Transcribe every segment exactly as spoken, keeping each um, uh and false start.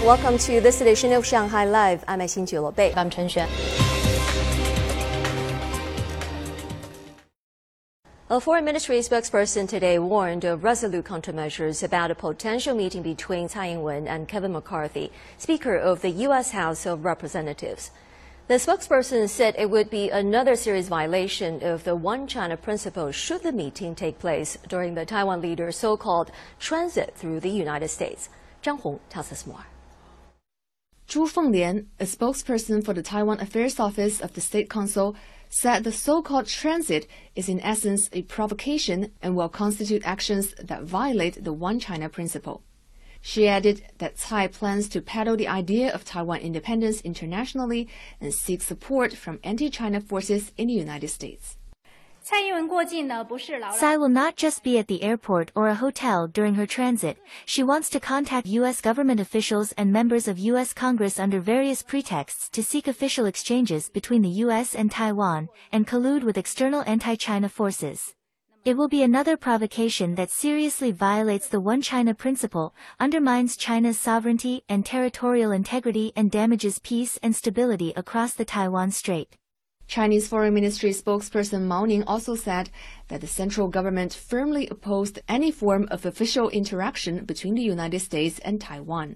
Welcome to this edition of Shanghai Live. I'm Xin Bei. I'm Chen Xuan. A foreign ministry spokesperson today warned of resolute countermeasures about a potential meeting between Tsai Ing-wen and Kevin McCarthy, Speaker of the U S House of Representatives. The spokesperson said it would be another serious violation of the One China principle should the meeting take place during the Taiwan leader's so-called transit through the United States. Zhang Hong tells us more. Zhu Fenglian, a spokesperson for the Taiwan Affairs Office of the State Council, said the so-called transit is in essence a provocation and will constitute actions that violate the One China principle. She added that Tsai plans to peddle the idea of Taiwan independence internationally and seek support from anti-China forces in the United States. Tsai will not just be at the airport or a hotel during her transit. She wants to contact U S government officials and members of U S Congress under various pretexts to seek official exchanges between the U S and Taiwan, and collude with external anti-China forces. It will be another provocation that seriously violates the One China principle, undermines China's sovereignty and territorial integrity, and damages peace and stability across the Taiwan Strait. Chinese Foreign Ministry spokesperson Mao Ning also said that the central government firmly opposed any form of official interaction between the United States and Taiwan.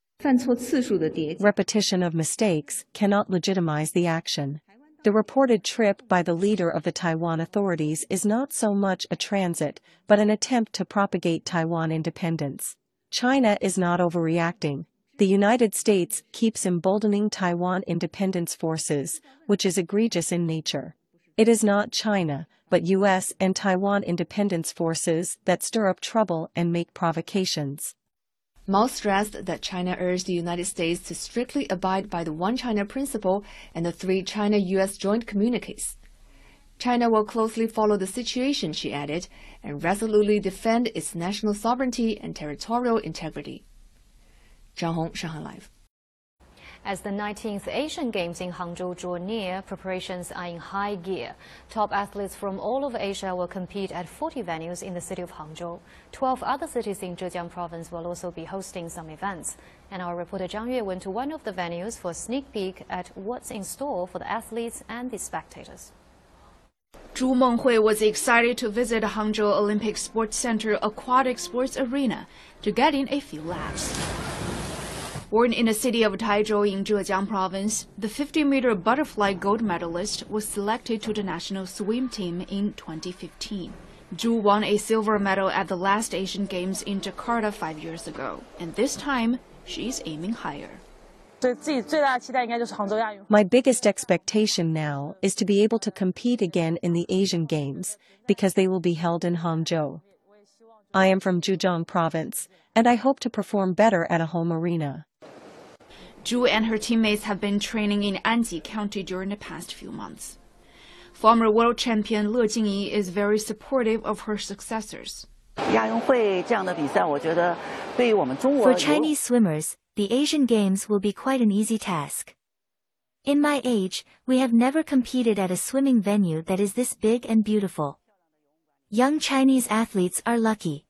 Repetition of mistakes cannot legitimize the action. The reported trip by the leader of the Taiwan authorities is not so much a transit, but an attempt to propagate Taiwan independence. China is not overreacting. The United States keeps emboldening Taiwan independence forces, which is egregious in nature. It is not China, but U S and Taiwan independence forces that stir up trouble and make provocations. Mao stressed that China urged the United States to strictly abide by the One China principle and the three China-U S joint communiques. China will closely follow the situation, she added, and resolutely defend its national sovereignty and territorial integrity. Zhang Hong, Shanghai Live. As the nineteenth Asian Games in Hangzhou draw near, preparations are in high gear. Top athletes from all over Asia will compete at forty venues in the city of Hangzhou. Twelve other cities in Zhejiang province will also be hosting some events. And our reporter Zhang Yue went to one of the venues for a sneak peek at what's in store for the athletes and the spectators. Zhu Menghui was excited to visit Hangzhou Olympic Sports Center Aquatic Sports Arena to get in a few laps. Born in the city of Taizhou in Zhejiang province, the fifty meter butterfly gold medalist was selected to the national swim team in twenty fifteen. Zhu won a silver medal at the last Asian Games in Jakarta five years ago, and this time she's aiming higher. My biggest expectation now is to be able to compete again in the Asian Games, because they will be held in Hangzhou. I am from Zhejiang province, and I hope to perform better at a home arena. Zhu and her teammates have been training in Anji County during the past few months. Former world champion Le Jingyi is very supportive of her successors. For Chinese swimmers, the Asian Games will be quite an easy task. In my age, we have never competed at a swimming venue that is this big and beautiful. Young Chinese athletes are lucky.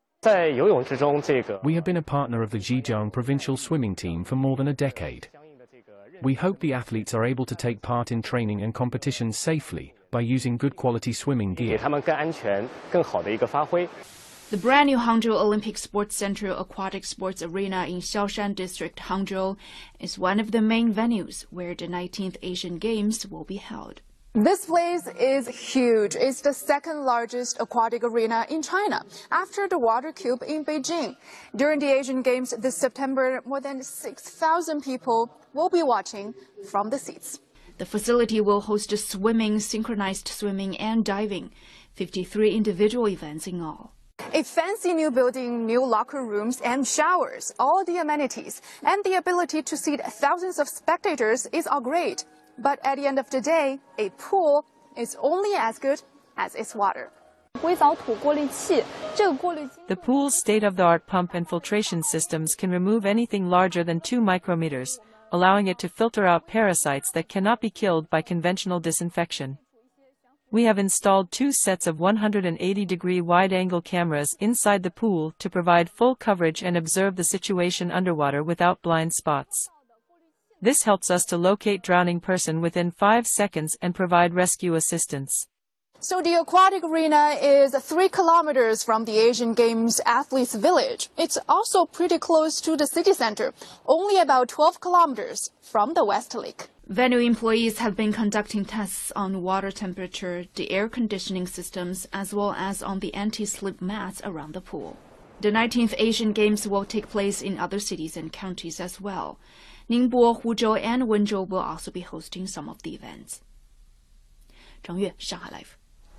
We have been a partner of the Zhejiang provincial swimming team for more than a decade. We hope the athletes are able to take part in training and competitions safely by using good quality swimming gear. The brand new Hangzhou Olympic Sports Center Aquatic Sports Arena in Xiaoshan District, Hangzhou, is one of the main venues where the nineteenth Asian Games will be held. This place is huge. It's the second largest aquatic arena in China, after the Water Cube in Beijing. During the Asian Games this September, more than six thousand people will be watching from the seats. The facility will host swimming, synchronized swimming, and diving, fifty-three individual events in all. A fancy new building, new locker rooms and showers, all the amenities, and the ability to seat thousands of spectators is all great. But at the end of the day, a pool is only as good as its water. The pool's state-of-the-art pump and filtration systems can remove anything larger than two micrometers, allowing it to filter out parasites that cannot be killed by conventional disinfection. We have installed two sets of one hundred eighty degree wide-angle cameras inside the pool to provide full coverage and observe the situation underwater without blind spots. This helps us to locate drowning person within five seconds and provide rescue assistance. So the aquatic arena is three kilometers from the Asian Games Athletes Village. It's also pretty close to the city center, only about twelve kilometers from the West Lake. Venue employees have been conducting tests on water temperature, the air conditioning systems, as well as on the anti-slip mats around the pool. The nineteenth Asian Games will take place in other cities and counties as well. Ningbo, Huzhou, and Wenzhou will also be hosting some of the events. 张悦，上海 Live.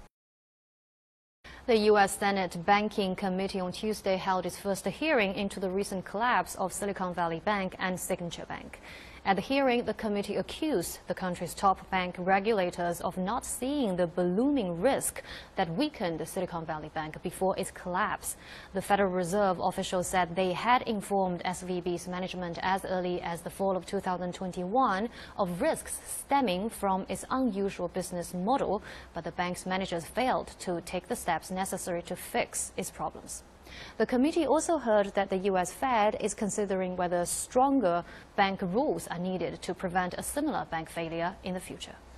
The U S Senate Banking Committee on Tuesday held its first hearing into the recent collapse of Silicon Valley Bank and Signature Bank. At the hearing, the committee accused the country's top bank regulators of not seeing the ballooning risk that weakened Silicon Valley Bank before its collapse. The Federal Reserve officials said they had informed S V B's management as early as the fall of two thousand twenty-one of risks stemming from its unusual business model, but the bank's managers failed to take the steps necessary to fix its problems. The committee also heard that the U S Fed is considering whether stronger bank rules are needed to prevent a similar bank failure in the future.